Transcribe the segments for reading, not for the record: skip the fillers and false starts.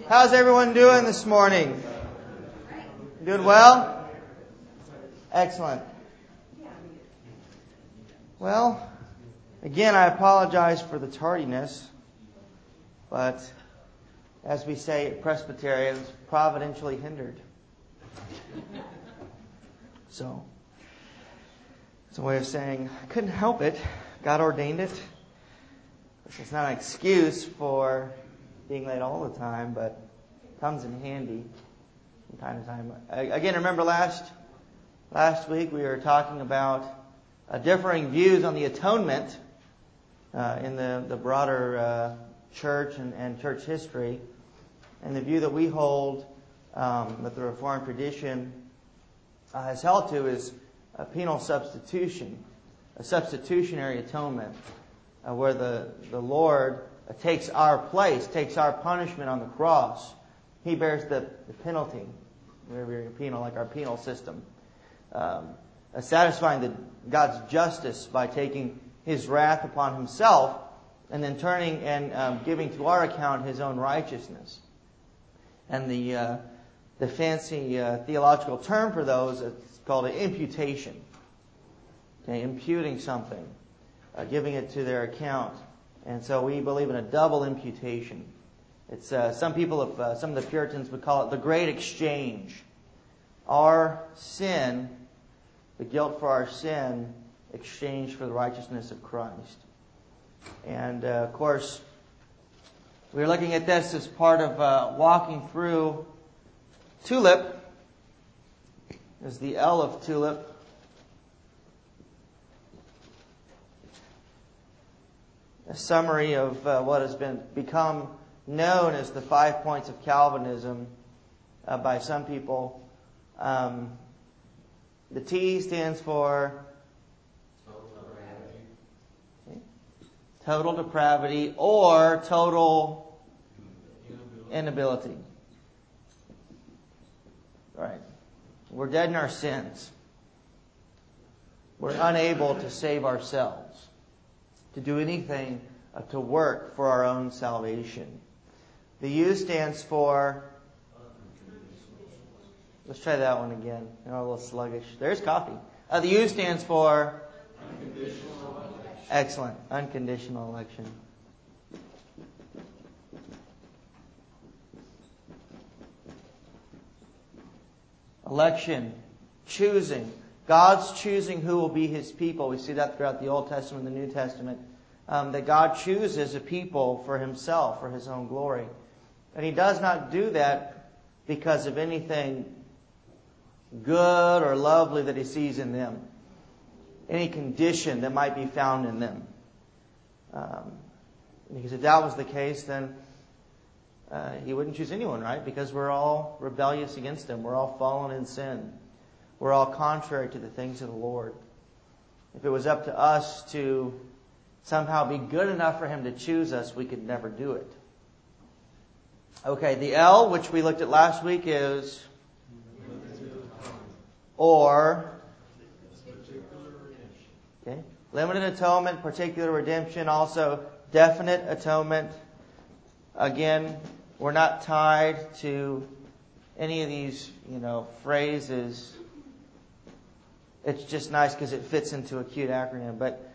How's everyone doing this morning? Doing well? Excellent. Well, again, I apologize for the tardiness, but as we say at Presbyterians, providentially hindered. So, it's a way of saying, I couldn't help it. God ordained it. It's not an excuse for being late all the time, but it comes in handy from time to time. Again, remember last week we were talking about differing views on the atonement in the broader church and church history. And the view that we hold that the Reformed tradition has held to is a penal substitution, a substitutionary atonement, where the Lord takes our place, takes our punishment on the cross. He bears the penalty. We're very penal, like our penal system. Satisfying God's justice by taking His wrath upon Himself and then turning and giving to our account His own righteousness. And the fancy theological term for those, it's called an imputation. Okay, imputing something, giving it to their account. And so we believe in a double imputation. It's some of the Puritans would call it the great exchange. Our sin, the guilt for our sin, exchanged for the righteousness of Christ. And of course, we're looking at this as part of walking through TULIP. As the L of TULIP. A summary of what has become known as the 5 points of Calvinism by some people. The T stands for total depravity or total inability. Right. We're dead in our sins. We're unable to save ourselves, to do anything to work for our own salvation. The U stands for... Let's try that one again. I'm a little sluggish. There's coffee. The U stands for... Unconditional election. Excellent. Unconditional election. Election. Choosing. God's choosing who will be His people. We see that throughout the Old Testament and the New Testament. That God chooses a people for Himself, for His own glory. And He does not do that because of anything good or lovely that He sees in them. Any condition that might be found in them. Because if that was the case, then He wouldn't choose anyone, right? Because we're all rebellious against Him. We're all fallen in sin. We're all contrary to the things of the Lord. If it was up to us to somehow be good enough for Him to choose us, we could never do it. Okay, the L, which we looked at last week, is or. Okay, limited atonement, particular redemption, also definite atonement. Again, we're not tied to any of these, phrases. It's just nice because it fits into a cute acronym. But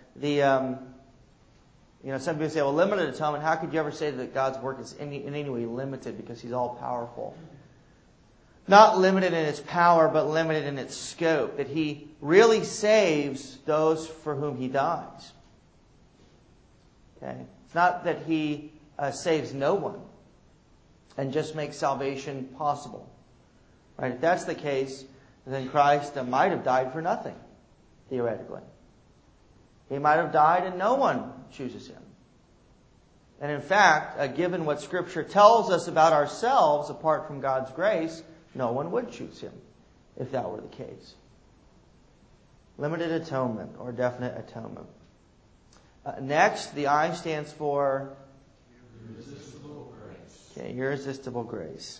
some people say, well, limited atonement, how could you ever say that God's work is in any way limited because He's all powerful? Not limited in its power, but limited in its scope. That He really saves those for whom He dies. Okay? It's not that He saves no one and just makes salvation possible. Right? If that's the case, then Christ might have died for nothing, theoretically. He might have died and no one chooses Him. And in fact, given what Scripture tells us about ourselves apart from God's grace, no one would choose Him if that were the case. Limited atonement or definite atonement. Next, the I stands for irresistible grace. Okay, irresistible grace.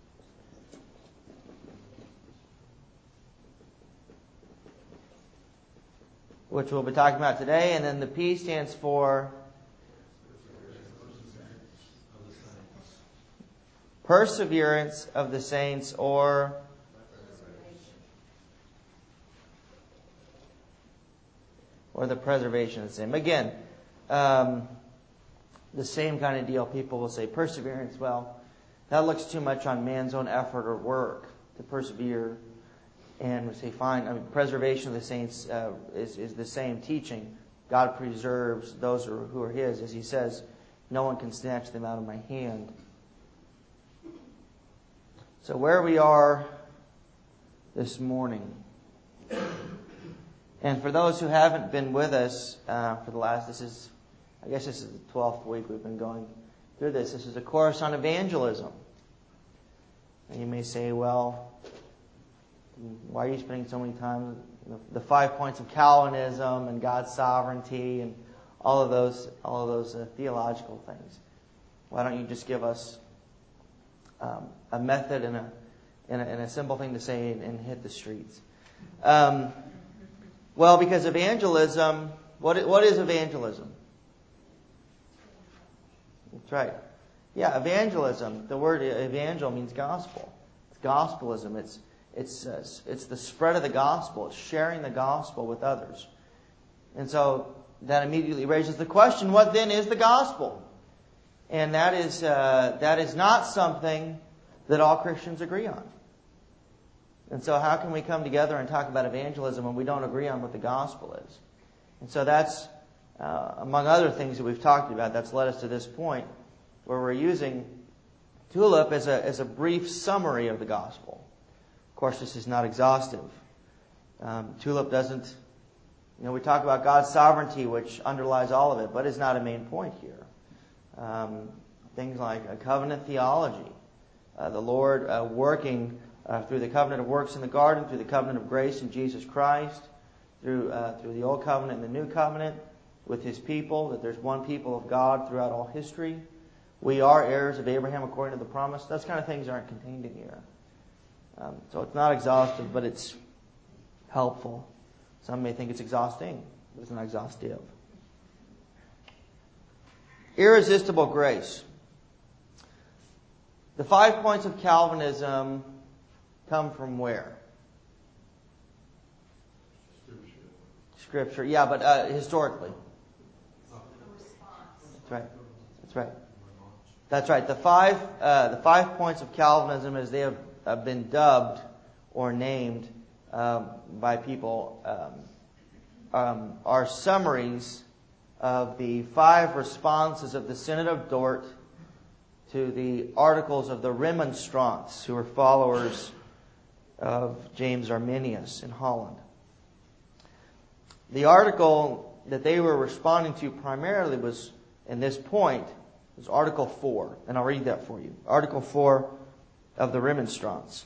Which we'll be talking about today. And then the P stands for perseverance of the saints, or the preservation of the same. Again, the same kind of deal. People will say perseverance. Well, that looks too much on man's own effort or work to persevere. And we say, fine. I mean, preservation of the saints is the same teaching. God preserves those who are His. As He says, no one can snatch them out of my hand. So where we are this morning. And for those who haven't been with us for the last, this is the 12th week we've been going through this. This is a course on evangelism. And you may say, well, why are you spending so many time the 5 points of Calvinism and God's sovereignty and all of those theological things? Why don't you just give us a method and a simple thing to say and hit the streets? Well, because evangelism, what is evangelism? That's right. Yeah, evangelism. The word evangel means gospel. It's gospelism. It's the spread of the gospel. It's sharing the gospel with others. And so that immediately raises the question, what then is the gospel? And that is not something that all Christians agree on. And so how can we come together and talk about evangelism when we don't agree on what the gospel is? And so that's, among other things that we've talked about, that's led us to this point where we're using TULIP as a brief summary of the gospel. Of course, this is not exhaustive. TULIP doesn't, we talk about God's sovereignty, which underlies all of it, but is not a main point here. Things like a covenant theology, the Lord working through the covenant of works in the garden, through the covenant of grace in Jesus Christ, through the Old Covenant and the New Covenant with His people, that there's one people of God throughout all history. We are heirs of Abraham according to the promise. Those kind of things aren't contained in here. So it's not exhaustive, but it's helpful. Some may think it's exhausting, but it's not exhaustive. Irresistible grace. The 5 points of Calvinism come from where? Scripture. Yeah, but historically. That's right. The five points of Calvinism, as they have been dubbed or named by people, are summaries of the 5 responses of the Synod of Dort to the articles of the Remonstrants, who were followers of James Arminius in Holland. The article that they were responding to primarily was, in this point, was Article 4. And I'll read that for you. Article 4 of the Remonstrants.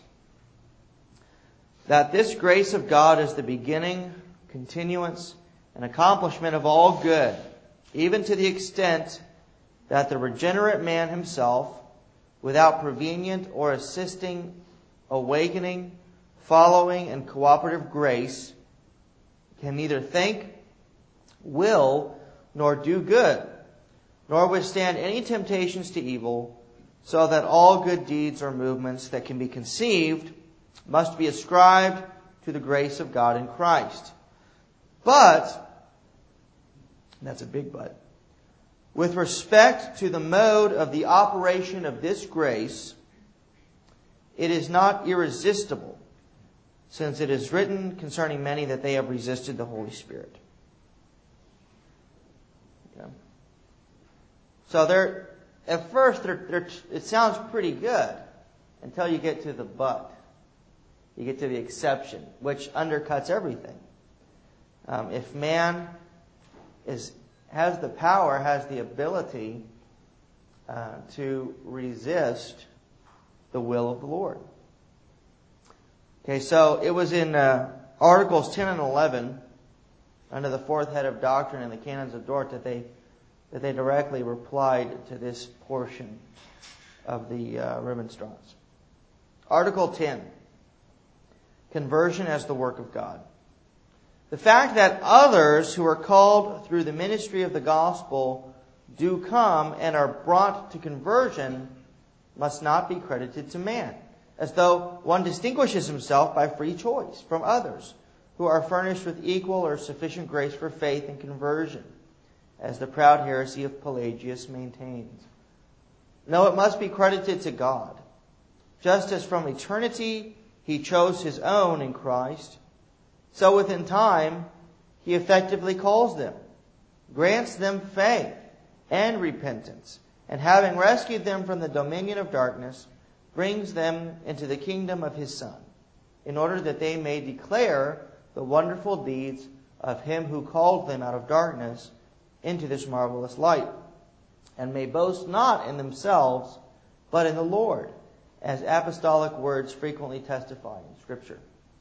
That this grace of God is the beginning, continuance, and accomplishment of all good, even to the extent that the regenerate man himself, without prevenient or assisting, awakening, following, and cooperative grace, can neither think, will, nor do good, nor withstand any temptations to evil, so that all good deeds or movements that can be conceived must be ascribed to the grace of God in Christ. But, that's a big but, with respect to the mode of the operation of this grace, it is not irresistible, since it is written concerning many that they have resisted the Holy Spirit. Okay. So at first, it sounds pretty good until you get to the but. You get to the exception, which undercuts everything. If man has the power, has the ability to resist the will of the Lord. Okay, so it was in Articles 10 and 11, under the 4th head of doctrine in the Canons of Dort, that they directly replied to this portion of the Remonstrance. Article 10, conversion as the work of God. The fact that others who are called through the ministry of the gospel do come and are brought to conversion must not be credited to man, as though one distinguishes himself by free choice from others who are furnished with equal or sufficient grace for faith and conversion, as the proud heresy of Pelagius maintains. No, it must be credited to God. Just as from eternity He chose His own in Christ, so within time He effectively calls them, grants them faith and repentance, and having rescued them from the dominion of darkness, brings them into the kingdom of His Son, in order that they may declare the wonderful deeds of Him who called them out of darkness into this marvelous light, and may boast not in themselves, but in the Lord, as apostolic words frequently testify in Scripture.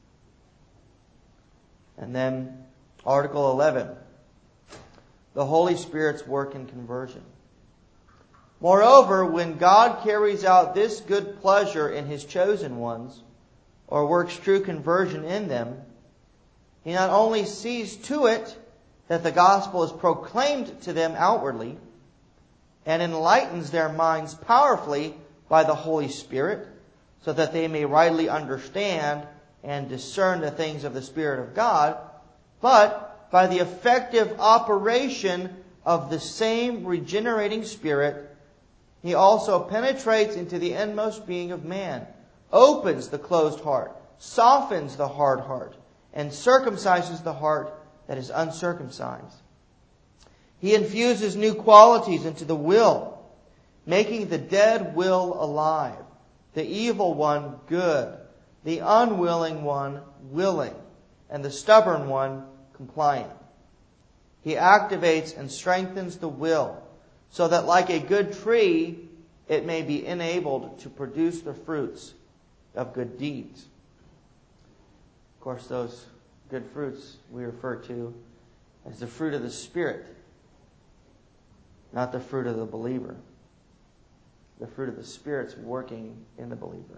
And then Article 11, the Holy Spirit's work in conversion. Moreover, when God carries out this good pleasure in His chosen ones, or works true conversion in them, He not only sees to it that the gospel is proclaimed to them outwardly, and enlightens their minds powerfully by the Holy Spirit, so that they may rightly understand and discern the things of the Spirit of God, but by the effective operation of the same regenerating Spirit, He also penetrates into the inmost being of man, opens the closed heart, softens the hard heart, and circumcises the heart that is uncircumcised. He infuses new qualities into the will, making the dead will alive, the evil one good, the unwilling one willing, and the stubborn one compliant. He activates and strengthens the will, so that like a good tree, it may be enabled to produce the fruits of good deeds. Of course, those good fruits we refer to as the fruit of the Spirit, not the fruit of the believer. The fruit of the Spirit's working in the believer.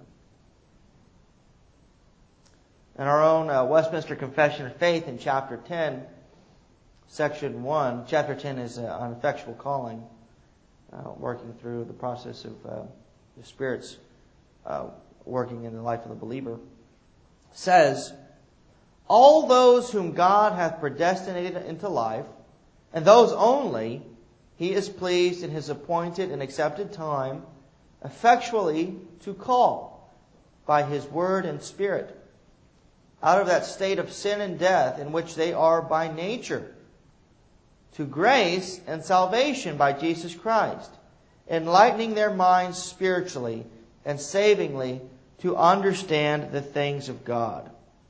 In our own Westminster Confession of Faith in chapter 10, section 1, chapter 10 is on effectual calling, working through the process of the Spirit's working in the life of the believer, says, all those whom God hath predestinated into life, and those only, He is pleased in His appointed and accepted time effectually to call by His word and Spirit out of that state of sin and death in which they are by nature, to grace and salvation by Jesus Christ, enlightening their minds spiritually and savingly to understand the things of God,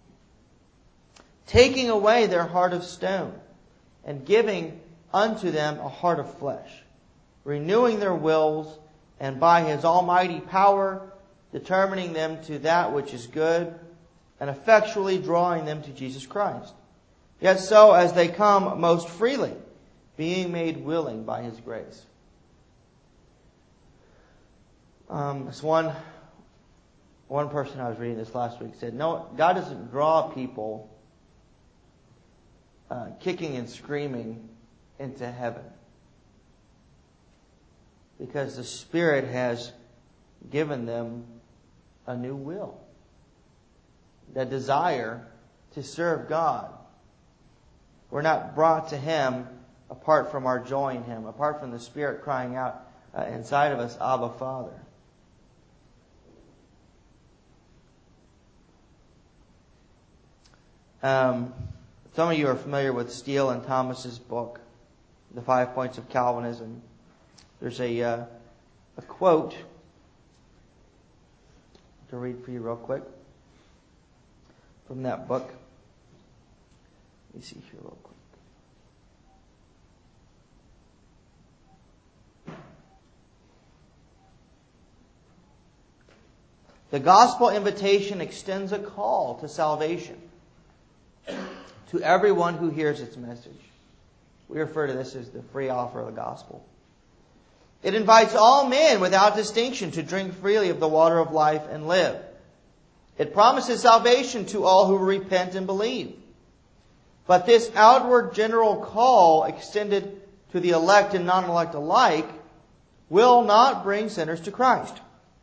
taking away their heart of stone and giving unto them a heart of flesh, renewing their wills, and by His almighty power determining them to that which is good, and effectually drawing them to Jesus Christ. Yet so as they come most freely, being made willing by His grace. This one person I was reading this last week said, no, God doesn't draw people kicking and screaming into heaven, because the Spirit has given them a new will, that desire to serve God. We're not brought to Him apart from our joy in Him, apart from the Spirit crying out inside of us, Abba, Father. Some of you are familiar with Steele and Thomas's book, The 5 Points of Calvinism. There's a quote to read for you real quick from that book. Let me see here real quick. The gospel invitation extends a call to salvation to everyone who hears its message. We refer to this as the free offer of the gospel. It invites all men without distinction to drink freely of the water of life and live. It promises salvation to all who repent and believe. But this outward general call extended to the elect and non-elect alike will not bring sinners to Christ.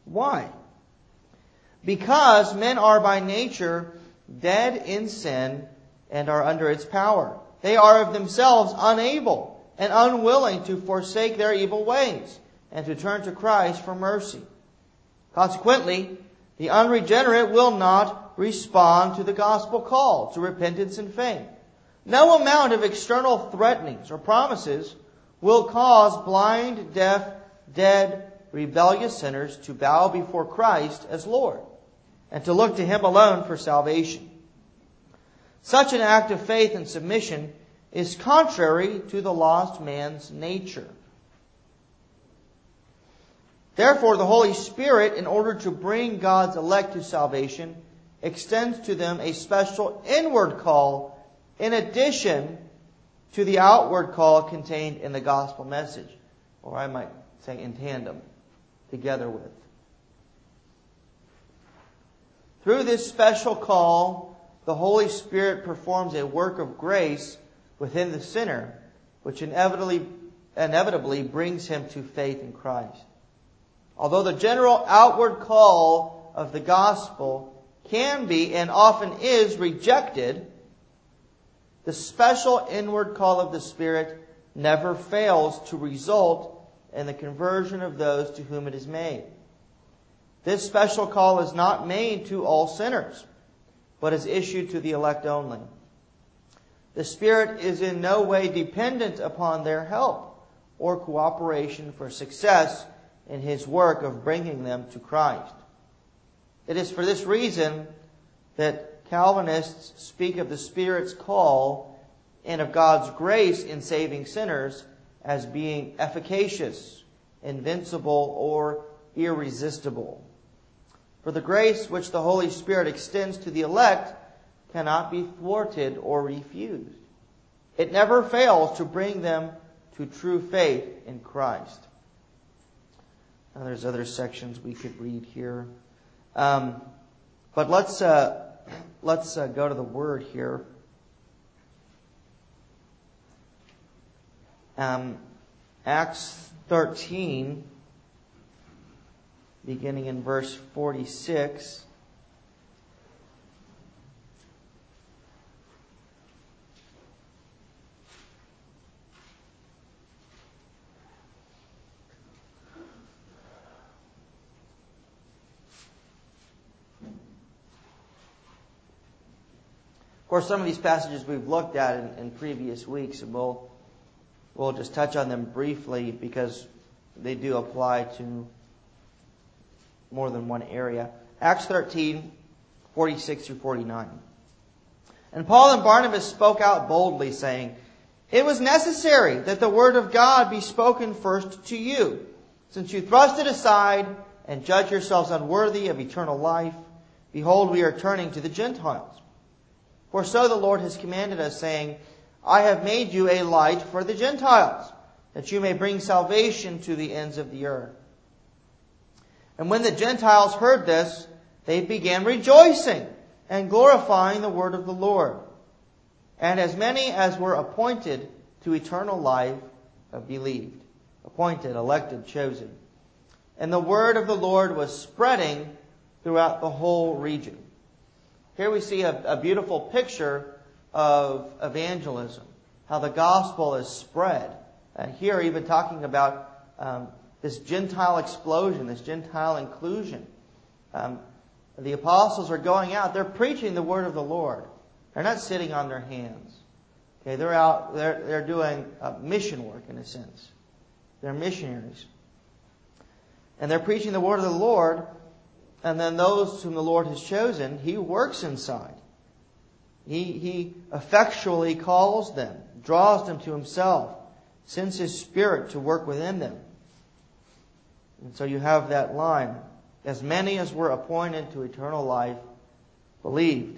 Why? Because men are by nature dead in sin and are under its power. They are of themselves unable and unwilling to forsake their evil ways and to turn to Christ for mercy. Consequently, the unregenerate will not respond to the gospel call to repentance and faith. No amount of external threatenings or promises will cause blind, deaf, dead, rebellious sinners to bow before Christ as Lord and to look to Him alone for salvation. Such an act of faith and submission is contrary to the lost man's nature. Therefore, the Holy Spirit, in order to bring God's elect to salvation, extends to them a special inward call in addition to the outward call contained in the gospel message, or I might say in tandem, together with. Through this special call, the Holy Spirit performs a work of grace within the sinner, which inevitably brings him to faith in Christ. Although the general outward call of the gospel can be and often is rejected, the special inward call of the Spirit never fails to result in the conversion of those to whom it is made. This special call is not made to all sinners, but is issued to the elect only. The Spirit is in no way dependent upon their help or cooperation for success in His work of bringing them to Christ. It is for this reason that Calvinists speak of the Spirit's call and of God's grace in saving sinners as being efficacious, invincible, or irresistible. For the grace which the Holy Spirit extends to the elect cannot be thwarted or refused. It never fails to bring them to true faith in Christ. Now, there's other sections we could read here. But let's go to the Word here. Acts 13, beginning in verse 46. Of course, some of these passages we've looked at in previous weeks, and we'll just touch on them briefly because they do apply to more than one area. Acts 13, 46 through 49. And Paul and Barnabas spoke out boldly, saying, "It was necessary that the word of God be spoken first to you, since you thrust it aside and judge yourselves unworthy of eternal life. Behold, we are turning to the Gentiles. For so the Lord has commanded us, saying, I have made you a light for the Gentiles, that you may bring salvation to the ends of the earth." And when the Gentiles heard this, they began rejoicing and glorifying the word of the Lord. And as many as were appointed to eternal life believed. Appointed, elected, chosen. And the word of the Lord was spreading throughout the whole region. Here we see a beautiful picture of evangelism, how the gospel is spread. And here even talking about this Gentile explosion, this Gentile inclusion. The apostles are going out, they're preaching the word of the Lord. They're not sitting on their hands. Okay, they're out, they're doing mission work in a sense. They're missionaries. And they're preaching the word of the Lord, and then those whom the Lord has chosen, He works inside. He effectually calls them, draws them to Himself, sends His Spirit to work within them. And so you have that line, as many as were appointed to eternal life believed.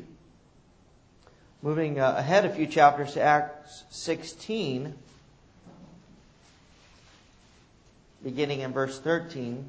Moving ahead a few chapters to Acts 16, beginning in verse 13.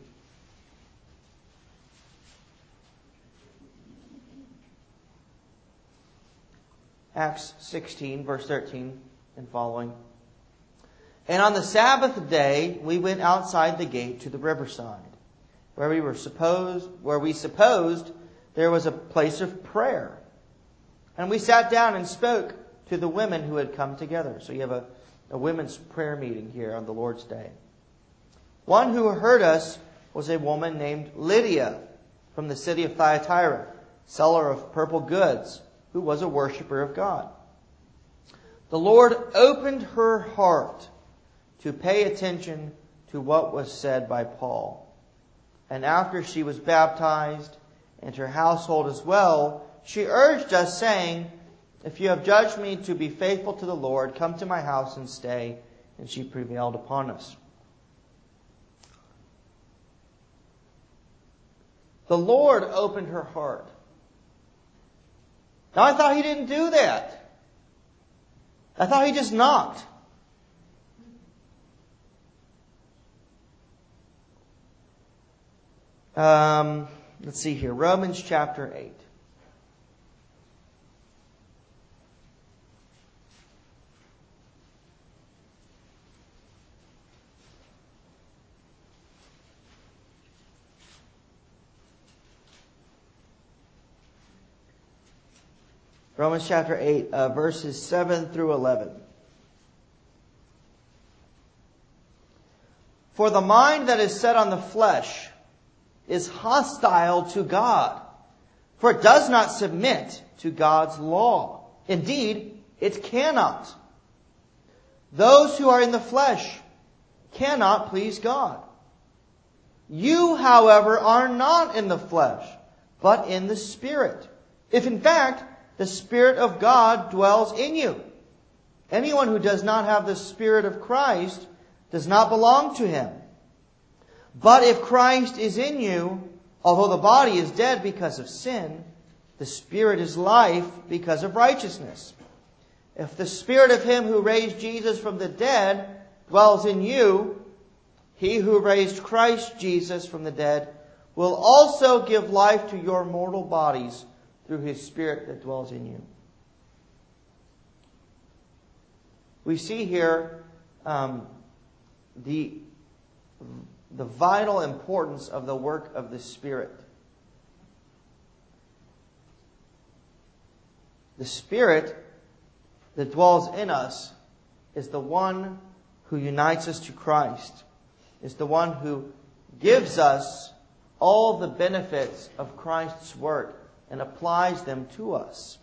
Acts 16, verse 13 and following. And on the Sabbath day, we went outside the gate to the riverside. where we supposed there was a place of prayer. And we sat down and spoke to the women who had come together. So you have a women's prayer meeting here on the Lord's Day. One who heard us was a woman named Lydia from the city of Thyatira, seller of purple goods, who was a worshiper of God. The Lord opened her heart to pay attention to what was said by Paul. And after she was baptized, and her household as well, she urged us, saying, "If you have judged me to be faithful to the Lord, come to my house and stay." And she prevailed upon us. The Lord opened her heart. Now I thought He didn't do that. I thought He just knocked. Let's see here. Romans chapter 8. Romans chapter 8, verses 7 through 11. For the mind that is set on the flesh is hostile to God, for it does not submit to God's law. Indeed, it cannot. Those who are in the flesh cannot please God. You, however, are not in the flesh, but in the Spirit, if in fact the Spirit of God dwells in you. Anyone who does not have the Spirit of Christ does not belong to Him. But if Christ is in you, although the body is dead because of sin, the Spirit is life because of righteousness. If the Spirit of Him who raised Jesus from the dead dwells in you, He who raised Christ Jesus from the dead will also give life to your mortal bodies through His Spirit that dwells in you. We see here the vital importance of the work of the Spirit. The Spirit that dwells in us is the one who unites us to Christ, is the one who gives us all the benefits of Christ's work and applies them to us.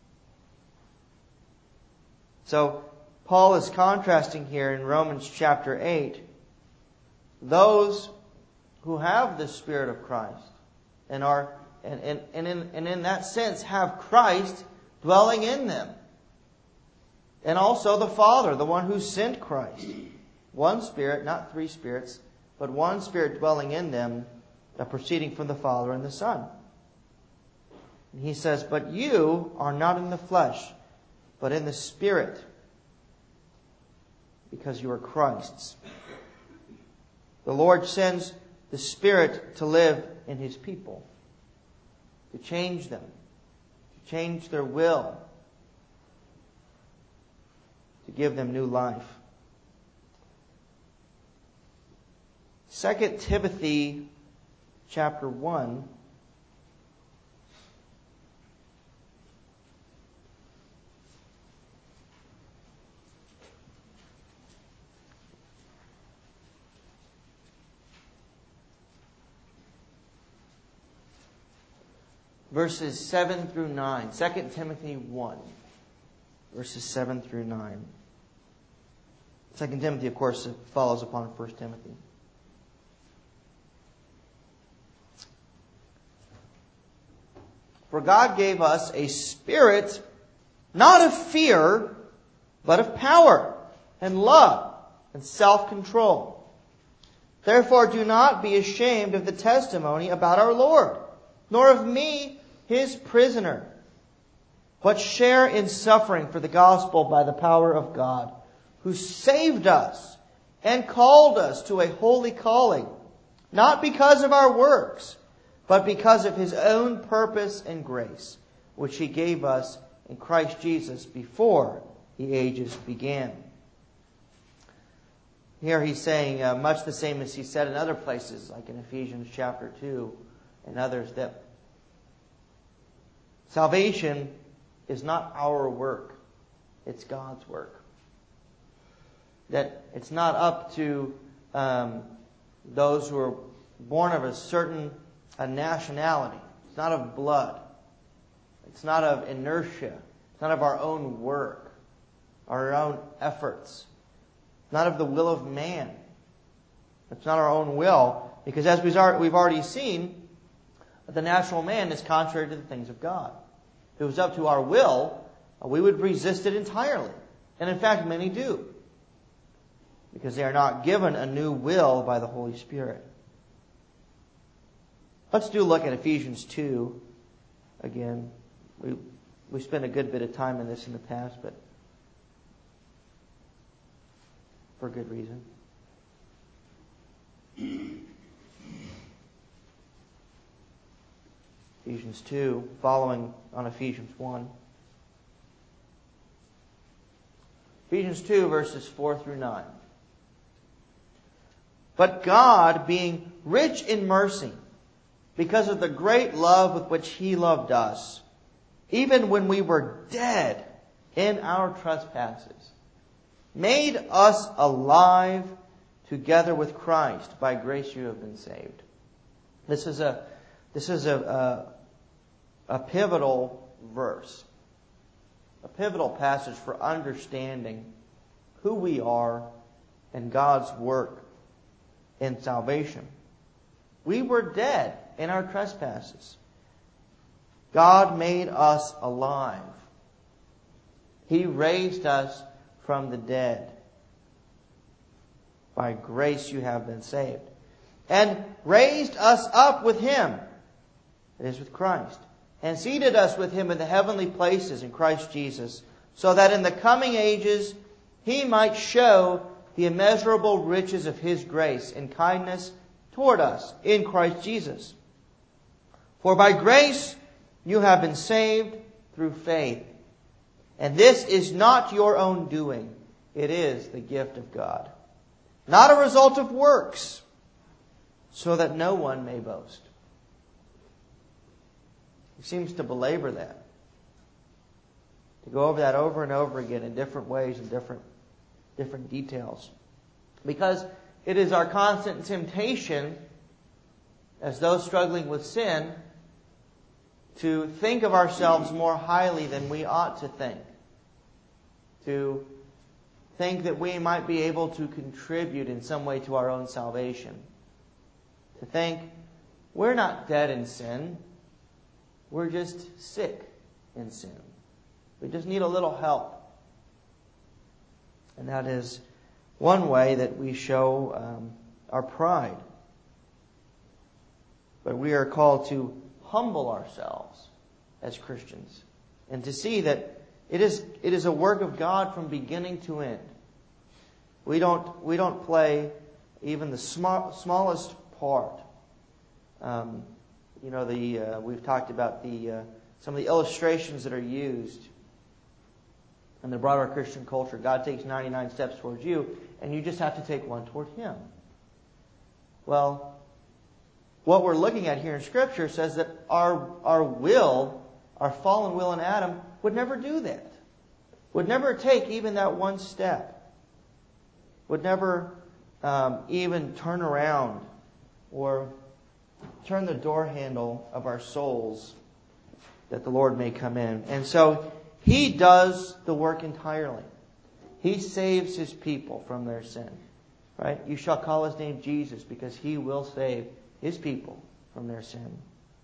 So Paul is contrasting here in Romans chapter 8 those who have the Spirit of Christ and are and in that sense have Christ dwelling in them. And also the Father, the one who sent Christ. One Spirit, not three spirits, but one Spirit dwelling in them, proceeding from the Father and the Son. And he says, "But you are not in the flesh, but in the Spirit, because you are Christ's." The Lord sends the Spirit to live in His people, to change them, to change their will, to give them new life. 2 Timothy chapter 1. Verses 7 through 9. 2 Timothy 1. Verses 7 through 9. 2 Timothy, of course, follows upon 1 Timothy. For God gave us a spirit, not of fear, but of power and love and self-control. Therefore, do not be ashamed of the testimony about our Lord, nor of me, His prisoner, but share in suffering for the gospel by the power of God, who saved us and called us to a holy calling, not because of our works, but because of His own purpose and grace, which He gave us in Christ Jesus before the ages began. Here he's saying much the same as he said in other places, like in Ephesians chapter 2 and others, that salvation is not our work. It's God's work. That it's not up to those who are born of a certain nationality. It's not of blood. It's not of inertia. It's not of our own work, our own efforts. It's not of the will of man. It's not our own will, because as we've already seen, the natural man is contrary to the things of God. If it was up to our will, we would resist it entirely. And in fact, many do, because they are not given a new will by the Holy Spirit. Let's do a look at Ephesians 2 again. We spent a good bit of time in this in the past, but for good reason. Ephesians 2, following on Ephesians 1. Ephesians 2, verses 4 through 9. But God, being rich in mercy, because of the great love with which He loved us, even when we were dead in our trespasses, made us alive together with Christ. By grace you have been saved. This is a pivotal verse, a pivotal passage for understanding who we are and God's work in salvation. We were dead in our trespasses. God made us alive. He raised us from the dead. By grace you have been saved. And raised us up with Him, that is, with Christ, and seated us with Him in the heavenly places in Christ Jesus, so that in the coming ages He might show the immeasurable riches of His grace and kindness toward us in Christ Jesus. For by grace you have been saved through faith. And this is not your own doing. It is the gift of God. Not a result of works, so that no one may boast. He seems to belabor that. To go over that over and over again in different ways and different details. Because it is our constant temptation, as those struggling with sin, to think of ourselves more highly than we ought to think. To think that we might be able to contribute in some way to our own salvation. To think, we're not dead in sin. We're just sick in sin. We just need a little help. And that is one way that we show our pride. But we are called to humble ourselves as Christians and to see that it is a work of God from beginning to end. We don't play even the smallest part. We've talked about some of the illustrations that are used in the broader Christian culture. God takes 99 steps towards you, and you just have to take one toward Him. Well, what we're looking at here in Scripture says that our fallen will in Adam would never do that. Would never take even that one step. Would never even turn around or turn the door handle of our souls that the Lord may come in. And so He does the work entirely. He saves His people from their sin. Right? You shall call His name Jesus, because He will save His people from their sin.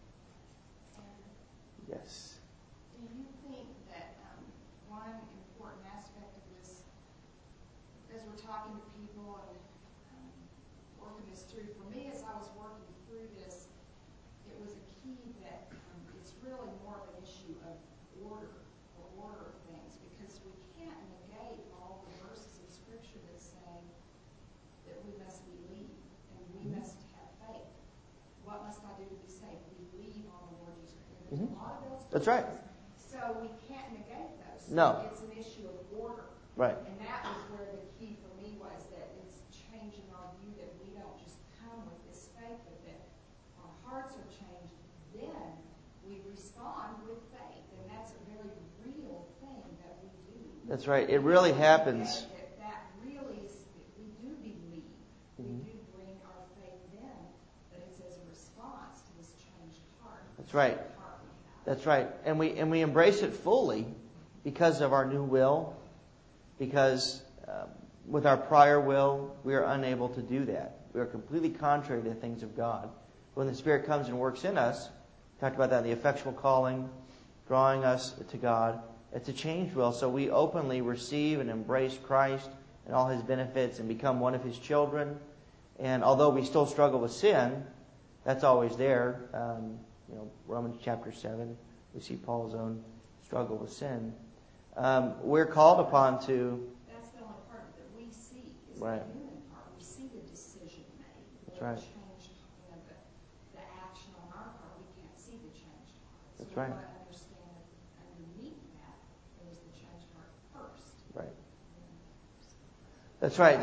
Yes. Do you think that one important aspect of this, as we're talking to people and working this through, for me as I was working through this, it was a key that it's really more of an issue of order of things, because we can't negate all the verses of Scripture that say that we must believe and we must have faith. What must I do to be saved? Believe on the Lord Jesus Christ. There's a lot of those. That's right. So we can't negate those. No. It's an issue of order. Right. And that was where the key for me was, that it's That's right. It really happens. That really, we do believe. We do bring our faith then, but it's as a response to this changed heart. That's right. That's right. And we embrace it fully because of our new will, because with our prior will, we are unable to do that. We are completely contrary to the things of God. When the Spirit comes and works in us, we talked about that, the effectual calling, drawing us to God. It's a changed will, so we openly receive and embrace Christ and all His benefits and become one of His children. And although we still struggle with sin, that's always there. Romans chapter 7, we see Paul's own struggle with sin. We're called upon to... That's the only part that we see, is right. the human part. We see the decision made. That's right. Change, the action on our part, we can't see the changed heart. That's so right. We want to understand that underneath that, there was the changed heart first. Right. That's right.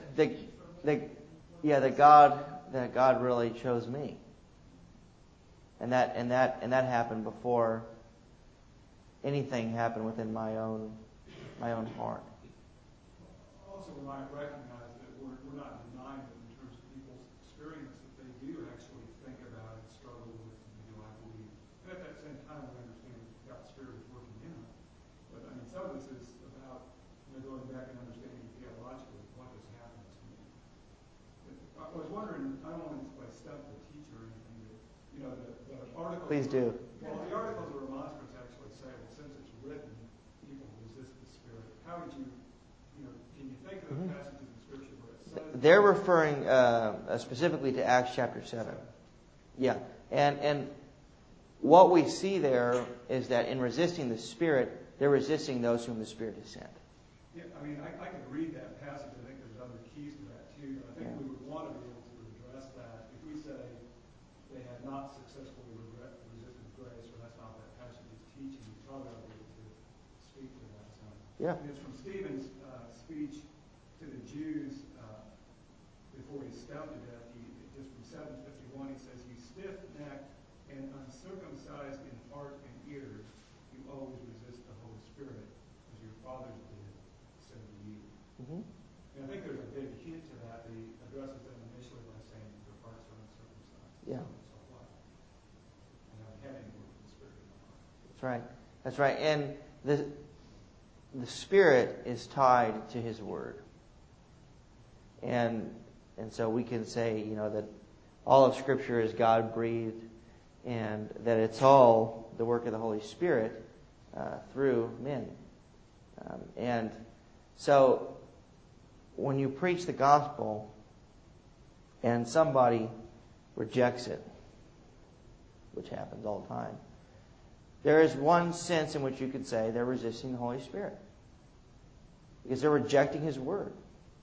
That God really chose me. And that happened before anything happened within my own heart. Also, we might recognize that we're not denying it in terms of people's experience, that they do actually think about and struggle with, I believe. And at that same time, we understand that God's Spirit is working in them. But some of this is about going back and understanding theologically what has happened to me. I was wondering, I don't want to stump the teacher or anything, but the articles. Please do. Well, the articles of remonstrance actually say, well, since it's written, people resist the Spirit. How would you, can you think of passages in Scripture where it says... They're referring specifically to Acts chapter 7. Yeah. And what we see there is that in resisting the Spirit, they're resisting those whom the Spirit has sent. Yeah, I could read that passage. I think there's other keys to that, too. But I think we would want to be able to address that. If we say they had not successfully resisted grace, or that's not what that passage is teaching, we probably ought to be able to speak to that some. Yeah. And it's from Stephen's speech to the Jews before he stoned to death. Just from 7:51, he says, "You stiff-necked and uncircumcised in heart and ears, you always resist the Holy Spirit, as your fathers did, so do you." Mm-hmm. And I think there's a big hint to that. He addresses them initially by saying their hearts are uncircumcised. Yeah. So what? And haven't had any work of the Spirit in their heart. That's right. That's right. And the Spirit is tied to His Word. And so we can say, that all of Scripture is God-breathed and that it's all the work of the Holy Spirit through men. And so when you preach the gospel and somebody rejects it, which happens all the time, there is one sense in which you could say they're resisting the Holy Spirit because they're rejecting His Word.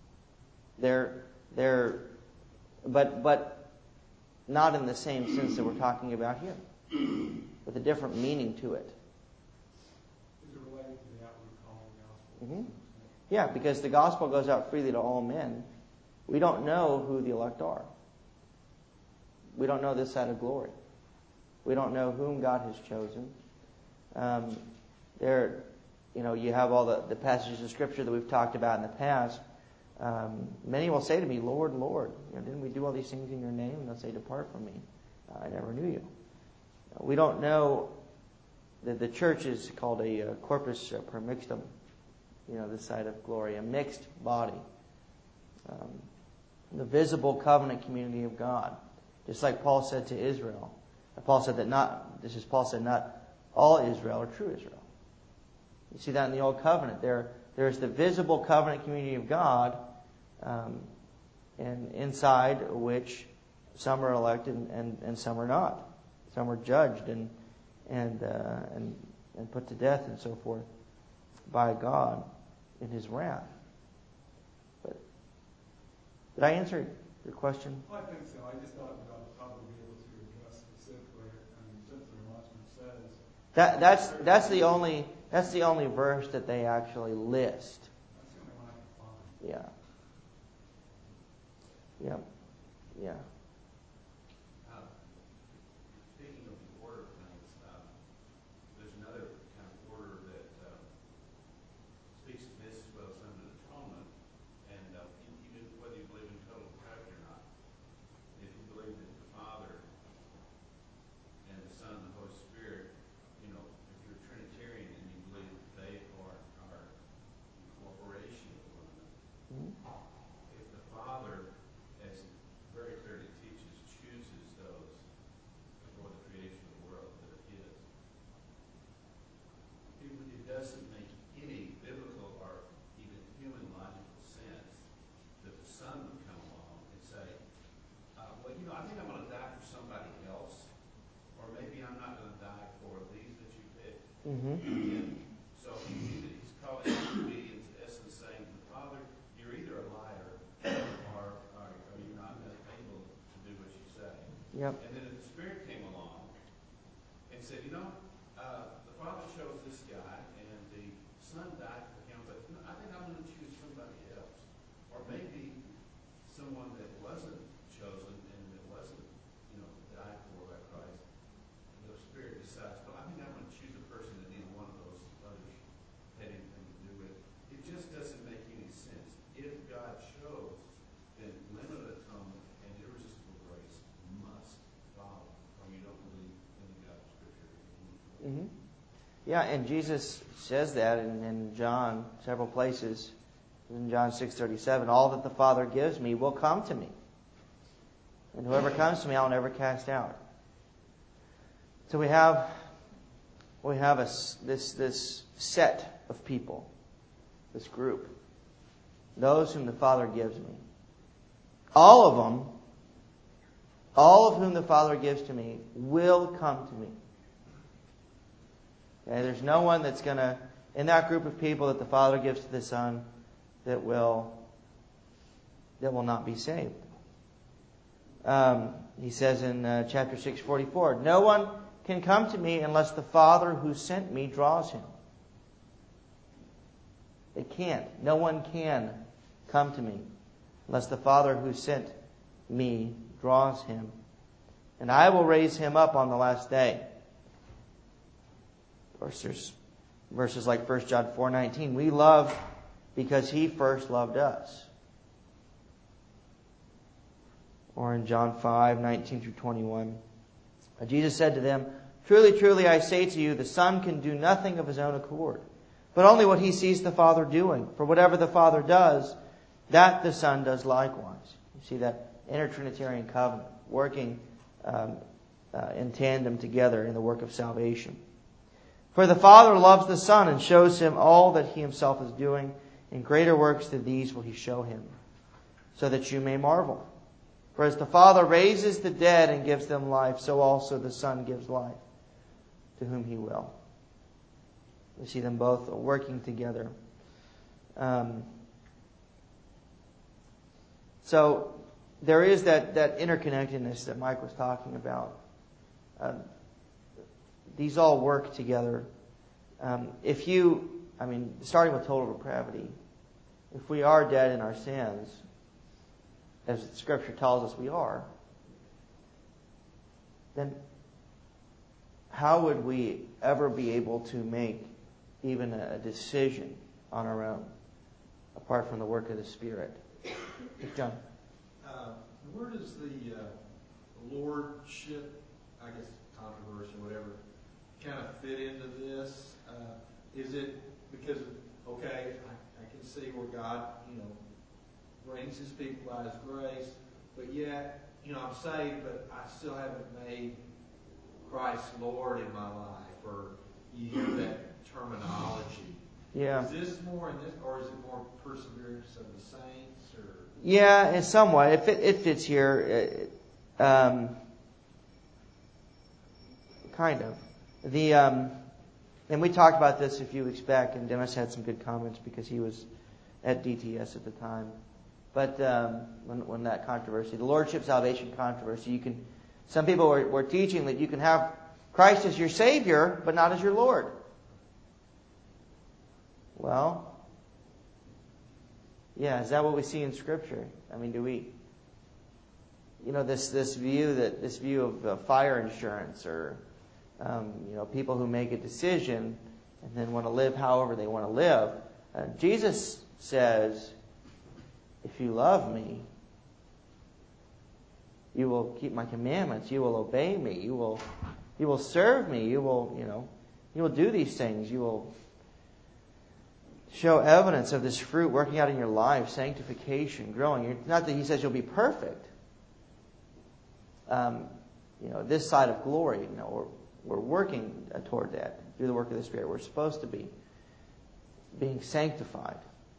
But not in the same sense that we're talking about here, with a different meaning to it. Is it related to the outward call of the gospel? Mm-hmm. Yeah, because the gospel goes out freely to all men. We don't know who the elect are. We don't know this side of glory. We don't know whom God has chosen. You have all the passages of Scripture that we've talked about in the past. Many will say to me, "Lord, Lord, didn't we do all these things in your name?" And they'll say, "Depart from me. I never knew you." We don't know that the church is called a corpus permixtum, this side of glory, a mixed body. The visible covenant community of God. Just like Paul said to Israel. Paul said not all Israel are true Israel. You see that in the Old Covenant. There's the visible covenant community of God, and inside which some are elected and some are not. Some are judged and put to death and so forth by God in His wrath. But did I answer your question? Well, I think so. I just thought we ought to probably be able to address specifically. Since the remonstrance says that's the only verse that they actually list. That's the only one I can find. Yeah. Yeah. Speaking of the order of things, there's another kind of order that speaks to Yep. And then the Spirit came along and said, the Father chose this guy, and the Son died for him, but I think I'm going to choose somebody else. Or maybe someone that wasn't chosen and that wasn't, died for by Christ. And the Spirit decides, well, I think I'm going to choose a person that neither one of those others had anything to do with. It just doesn't make any sense. If God chose, then limited atonement and irresistible grace must follow, or you don't believe in the God of Scripture. Mm-hmm. Yeah, and Jesus says that in John several places. In John 6:37, all that the Father gives me will come to me, and whoever comes to me, I'll never cast out. So we have this set of people, this group, those whom the Father gives me. All of whom the Father gives to me will come to me. Okay, there's no one that's going to, in that group of people that the Father gives to the Son, that will not be saved. He says in chapter 6:44, no one can come to me unless the Father who sent me draws him. They can't. No one can come to me unless the Father who sent me draws him. And I will raise him up on the last day. Of course, there's verses like 1 John 4:19. We love because he first loved us. Or in John 5:19-21. Jesus said to them, truly, truly, I say to you, the Son can do nothing of his own accord, but only what he sees the Father doing. For whatever the Father does, that the Son does likewise. You see that inter-Trinitarian covenant working in tandem together in the work of salvation. For the Father loves the Son and shows him all that he himself is doing, and greater works than these will he show him, so that you may marvel. For as the Father raises the dead and gives them life, so also the Son gives life to whom he will. We see them both working together. So there is that interconnectedness that Mike was talking about. These all work together. Starting with total depravity, if we are dead in our sins, as the Scripture tells us we are, then how would we ever be able to make even a decision on our own, apart from the work of the Spirit? John? Where does the lordship, I guess, controversy, whatever, kind of fit into this? Is it because, I can see where God, brings his people by his grace, but yet, I'm saved, but I still haven't made Christ Lord in my life, or you hear that terminology. Yeah. Is this more in this, or is it more perseverance of the saints, or? Yeah, in some way. It fits here. Kind of. And we talked about this a few weeks back, and Dennis had some good comments because he was at DTS at the time. But when that controversy, the Lordship Salvation controversy, some people were teaching that you can have Christ as your Savior, but not as your Lord. Well, yeah, is that what we see in Scripture? Do we, this view of fire insurance, or people who make a decision and then want to live however they want to live. Jesus says, if you love me, you will keep my commandments. You will obey me. You will serve me. You will do these things. You will show evidence of this fruit working out in your life, sanctification, growing. Not that he says you'll be perfect. This side of glory, we're working toward that through the work of the Spirit. We're supposed to be being sanctified.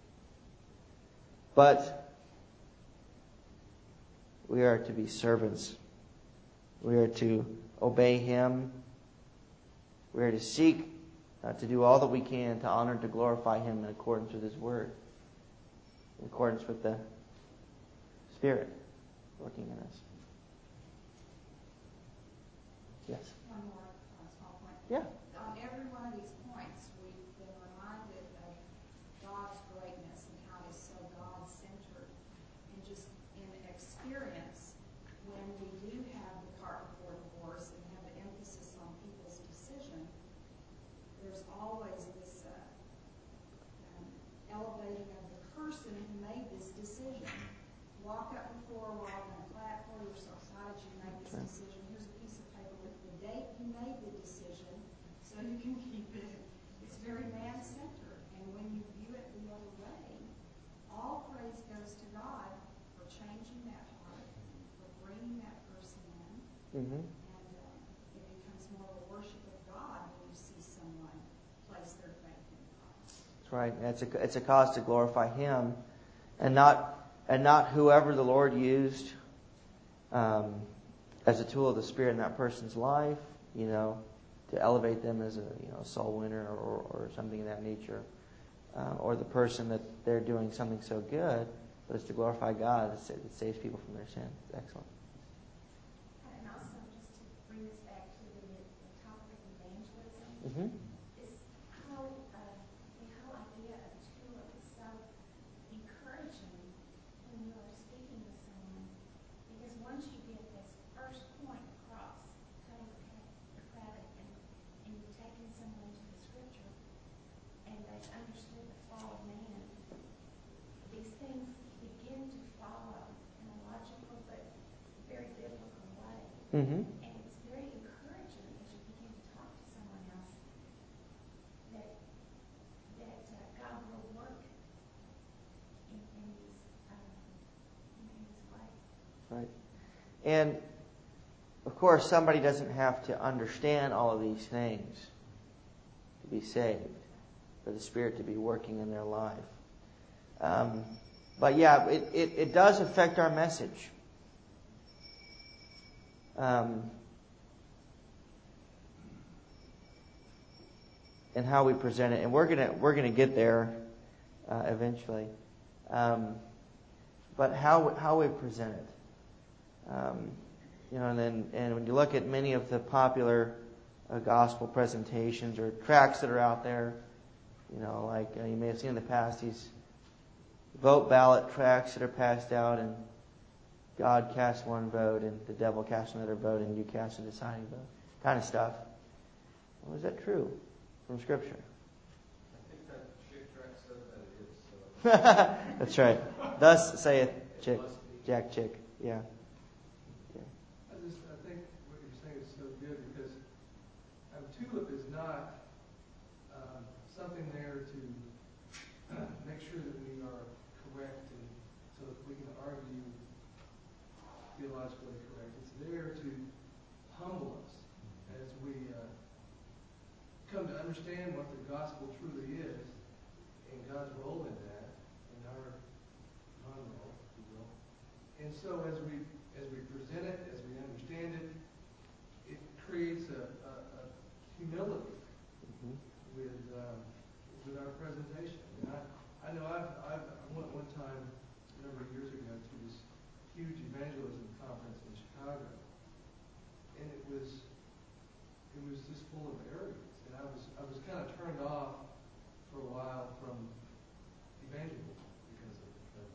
But we are to be servants. We are to obey him. We are to seek to do all that we can to honor and to glorify him in accordance with his word, in accordance with the Spirit working in us. Yes. One more small point. Yeah. On every one of these points, we've been reminded of God's greatness and how He's so God-centered. And just in experience, when we do have the cart before the horse and have the emphasis on people's decision, there's always this elevating of the person who made this decision. Walk up before, we're all going to clap for you. We're so excited you made this decision. Here's a piece of paper with the date you made the decision so you can keep it. It's very man-centered. And when you view it the other way, all praise goes to God for changing that heart, for bringing that person in. Mm-hmm. And it becomes more of a worship of God when you see someone place their faith in God. That's right. It's a cause to glorify Him, and not whoever the Lord used as a tool of the Spirit in that person's life, to elevate them as a soul winner or something of that nature, or the person that they're doing something so good, but it's to glorify God that saves people from their sins. Excellent. And also, just to bring this back to the topic of evangelism, Mm-hmm. the whole idea of tulip is so encouraging when you are speaking with someone, because once you get this first point across, telepathic, and you've taken someone to the Scripture, and they've understood the fall of man, these things begin to follow in a logical but very biblical way. Mm-hmm. And it's very encouraging as you begin to talk to someone else that God will work in these ways. Right. And, of course, somebody doesn't have to understand all of these things to be saved, for the Spirit to be working in their life. But yeah, it does affect our message. And how we present it. And we're gonna get there eventually. But how we present it. And when you look at many of the popular gospel presentations or tracts that are out there, you may have seen in the past these vote ballot tracts that are passed out, and God casts one vote and the devil casts another vote and you cast a deciding vote, kind of stuff. Well, is that true from Scripture? I think that chick track said that it is. So. That's right. Thus saith Jack Chick. Yeah. I think what you're saying is so good, because TULIP is not something there to make sure that we are correct and so that we can argue theologically correct. It's there to humble us as we come to understand what the gospel truly is and God's role in that, and our non-role, if you will. And so as we present it, as we understand it, it creates a humility with our presentation. And I know I went one time a number of years ago to this huge evangelism conference in Chicago, and it was just full of arrogance, and I was kind of turned off for a while from evangelism because of it. But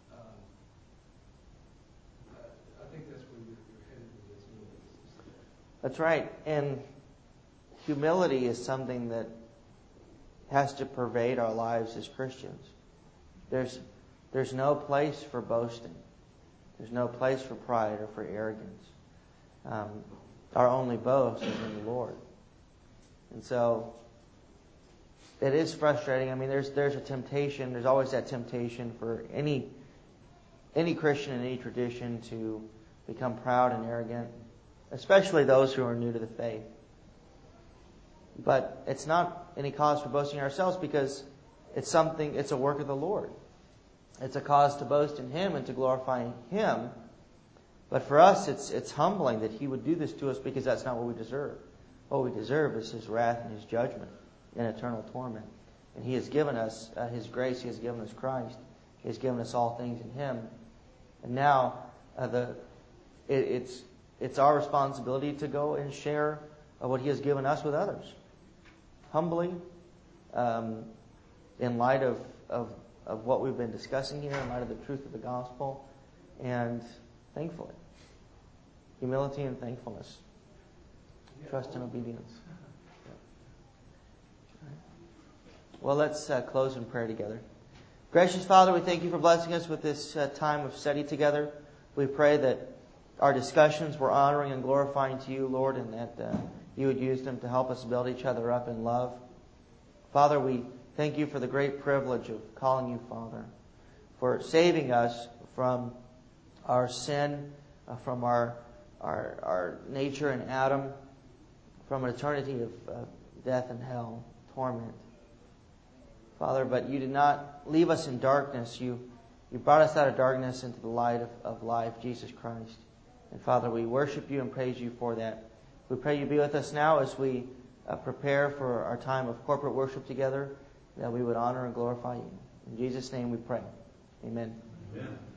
I think that's where you're headed with this. That's right. And humility is something that has to pervade our lives as Christians. There's no place for boasting. There's no place for pride or for arrogance. Our only boast is in the Lord. And so it is frustrating. I mean, there's a temptation. There's always that temptation for any Christian in any tradition to become proud and arrogant, especially those who are new to the faith. But it's not any cause for boasting ourselves, because it's a work of the Lord. It's a cause to boast in Him and to glorify Him. But for us, it's humbling that He would do this to us, because that's not what we deserve. What we deserve is His wrath and His judgment and eternal torment. And He has given us His grace. He has given us Christ. He has given us all things in Him. And now it's it's our responsibility to go and share what He has given us with others. Humbly, in light of what we've been discussing here, in light of the truth of the gospel, and thankfully. Humility and thankfulness. Trust and obedience. Well, let's close in prayer together. Gracious Father, we thank You for blessing us with this time of study together. We pray that our discussions were honoring and glorifying to You, Lord, and that You would use them to help us build each other up in love. Father, we thank You for the great privilege of calling You Father, for saving us from our sin, from our nature in Adam, from an eternity of death and hell, torment. Father, but You did not leave us in darkness. You brought us out of darkness into the light of life, Jesus Christ. And Father, we worship You and praise You for that. We pray You be with us now as we prepare for our time of corporate worship together, that we would honor and glorify You. In Jesus' name we pray. Amen. Amen.